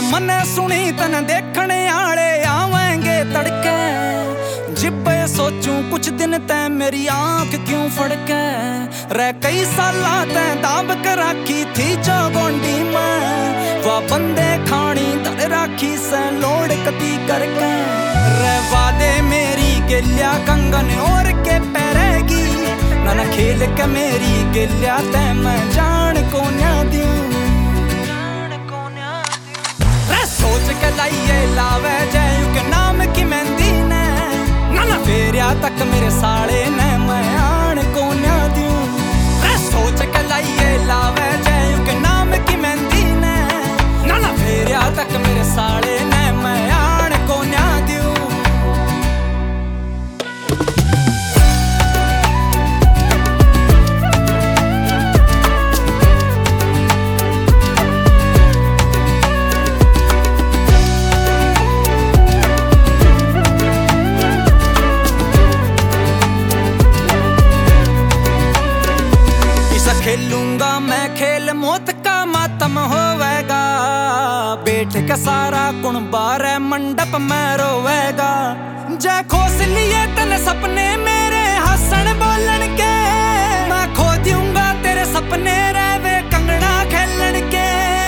मने सुनी तन देखने आले आवेंगे तड़के। जिब्बे सोचूं कुछ दिन तै मेरी आंख क्यों फड़के। रह कई साला तै दाब कर राखी थी जो गोंडी में। वह बंदे खानी धड़ राखी से लोड़ कती करके। रह वादे मेरी गिल्या कंगन और के पैरेगी। ना खेल के मेरी गिल्या तै मैं जान को न्या दूं। सोच के लाइए लावे जयू के नाम की मेहंदी ने। ना फेरिया तक मेरे साले ने मैं आन को न्या दूं। सोच के लाइए लावे जयू के नाम की मेहंदी ने। ना फेरिया तक मेरे साले ने मैं आन को न्या दूं। खेलूंगा मैं खेल मौत का मातम होवेगा। बैठ के सारा कुणबा रे मंडप में रोवेगा। जय खोस लिए तन सपने मेरे हंसण बोलन के। मैं खो दूंगा तेरे सपने रे वे कंगना खेलन के।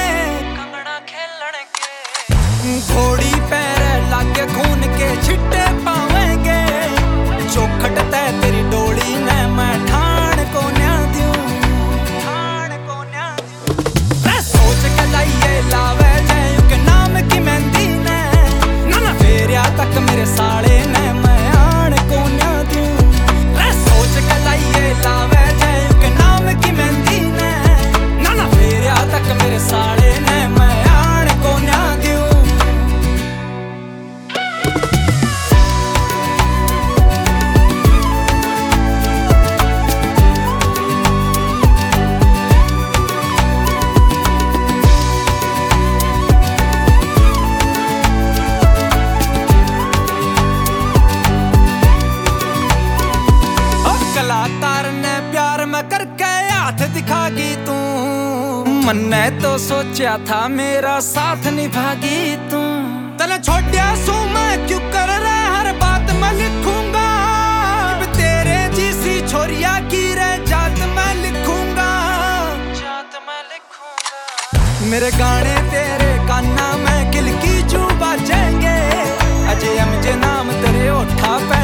घोड़ी पैर लागे खून के छिट्टे पावेंगे। चौखट तै तेरी डोली ने मैं ठाण को न्या दूं। लावे जयू के नाम की मेहंदी ने। ना फेरिया तक मेरे साले ने मैं आन को न्या दूं। सोच के लाइए लावे जयू के नाम की मेहंदी ने। ना फेरिया तक मेरे साले ने मैं आन को न्या दूं। कलाकार ने प्यार में करके हाथ दिखागी तू। मन्ने तो सोचा था मेरा साथ निभागी तू। तने छोड़िया सू मैं क्यों कर रहा हर बात मैं लिखूंगा। अब तेरे जैसी छोरिया की रे जात मैं लिखूंगा। मेरे गाने तेरे काना में किल की चू बाजेंगे। अजय मुझे नाम तेरे ओठा पे